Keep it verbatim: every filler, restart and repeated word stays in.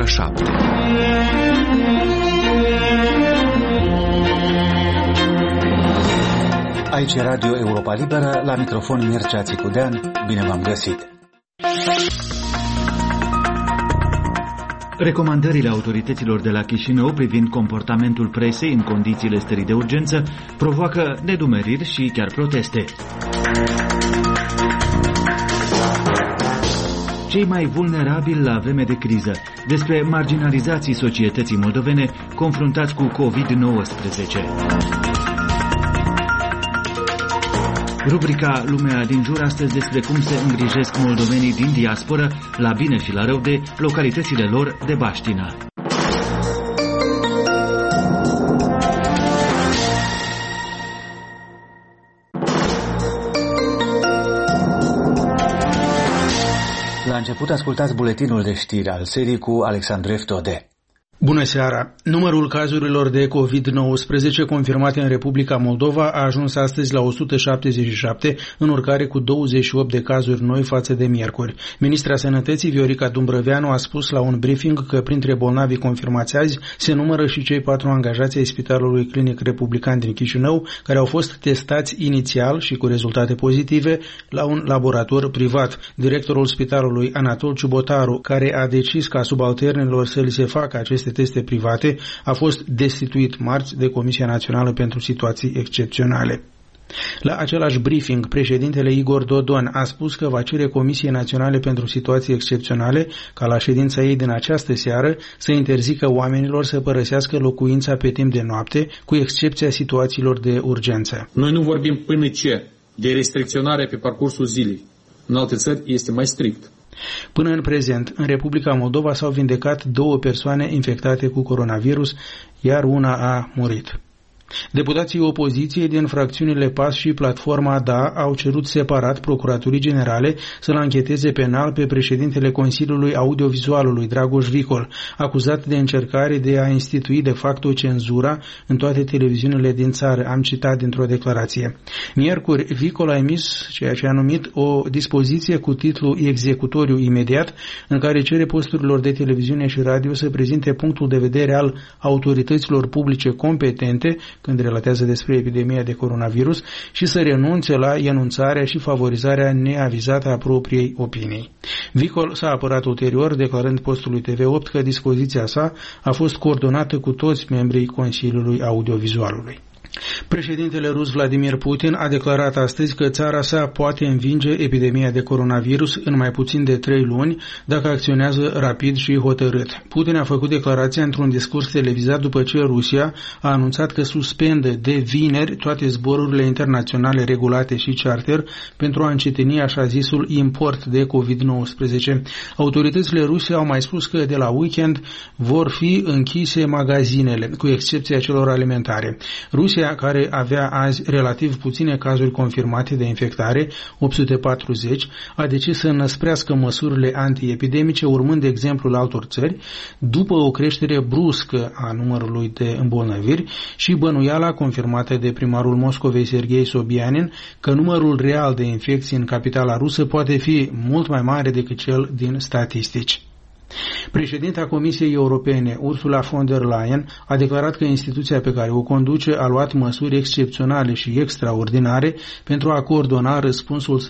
șapte. Aici e Radio Europa Liberă, la microfon Mircea Țicudean. Bine v-am găsit! Recomandările autorităților de la Chișinău privind comportamentul presei în condițiile stării de urgență provoacă nedumeriri și chiar proteste. Cei mai vulnerabili la vreme de criză, despre marginalizații societății moldovene confruntați cu covid nouăsprezece. Rubrica Lumea din jur astăzi despre cum se îngrijesc moldovenii din diasporă, la bine și la rău, de localitățile lor de baștină. La început ascultați buletinul de știri al serii cu Alexandru Eftode. Bună seara! Numărul cazurilor de covid nouăsprezece confirmate în Republica Moldova a ajuns astăzi la o sută șaptezeci și șapte, în urcare cu douăzeci și opt de cazuri noi față de miercuri. Ministra Sănătății, Viorica Dumbrăveanu, a spus la un briefing că printre bolnavii confirmați azi se numără și cei patru angajați ai Spitalului Clinic Republican din Chișinău, care au fost testați inițial și cu rezultate pozitive la un laborator privat. Directorul spitalului, Anatol Ciubotaru, care a decis ca subalternilor să li se facă aceste teste private, a fost destituit marți de Comisia Națională pentru Situații Excepționale. La același briefing, președintele Igor Dodon a spus că va cere Comisiei Naționale pentru Situații Excepționale ca la ședința ei din această seară să interzică oamenilor să părăsească locuința pe timp de noapte, cu excepția situațiilor de urgență. Noi nu vorbim până ce de restricționarea pe parcursul zilei. În alte țări este mai strict. Până în prezent, în Republica Moldova s-au vindecat două persoane infectate cu coronavirus, iar una a murit. Deputații opoziției din fracțiunile P A S și Platforma D A au cerut separat Procuraturii Generale să-l ancheteze penal pe președintele Consiliului Audiovizualului, Dragoș Vicol, acuzat de încercare de a institui de facto cenzura în toate televiziunile din țară, am citat dintr-o declarație. Miercuri, Vicol a emis ceea ce a numit o dispoziție cu titlu executoriu imediat, în care cere posturilor de televiziune și radio să prezinte punctul de vedere al autorităților publice competente când relatează despre epidemia de coronavirus și să renunțe la enunțarea și favorizarea neavizată a propriei opinii. Vicol s-a apărat ulterior, declarând postului T V opt că dispoziția sa a fost coordonată cu toți membrii Consiliului Audiovizualului. Președintele rus Vladimir Putin a declarat astăzi că țara sa poate învinge epidemia de coronavirus în mai puțin de trei luni dacă acționează rapid și hotărât. Putin a făcut declarația într-un discurs televizat după ce Rusia a anunțat că suspendă de vineri toate zborurile internaționale regulate și charter pentru a încetini așa zisul import de covid nouăsprezece. Autoritățile ruse au mai spus că de la weekend vor fi închise magazinele, cu excepția celor alimentare. Rusia, care avea azi relativ puține cazuri confirmate de infectare, opt sute patruzeci, a decis să înăsprească măsurile antiepidemice, urmând exemplul altor țări, după o creștere bruscă a numărului de îmbolnăviri și bănuiala confirmată de primarul Moscovei, Serghei Sobyanin, că numărul real de infecții în capitala rusă poate fi mult mai mare decât cel din statistici. Președinta Comisiei Europene, Ursula von der Leyen, a declarat că instituția pe care o conduce a luat măsuri excepționale și extraordinare pentru a coordona răspunsul